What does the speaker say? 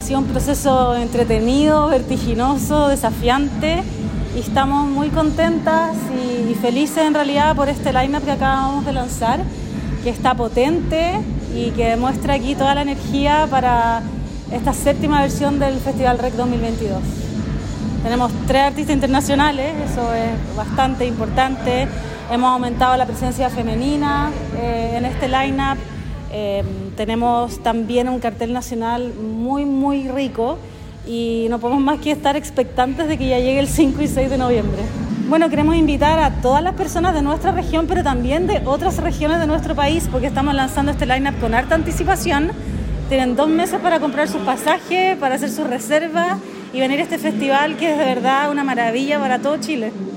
sido un proceso entretenido, vertiginoso, desafiante y estamos muy contentas y felices en realidad por este line-up que acabamos de lanzar, que está potente y que demuestra aquí toda la energía para esta 7ª versión del Festival REC 2022. Tenemos 3 artistas internacionales, eso es bastante importante. Hemos aumentado la presencia femenina en este line-up. Tenemos también un cartel nacional muy, muy rico y no podemos más que estar expectantes de que ya llegue el 5 y 6 de noviembre. Bueno, queremos invitar a todas las personas de nuestra región, pero también de otras regiones de nuestro país, porque estamos lanzando este line-up con harta anticipación. Tienen 2 meses para comprar sus pasajes, para hacer sus reservas y venir a este festival que es de verdad una maravilla para todo Chile.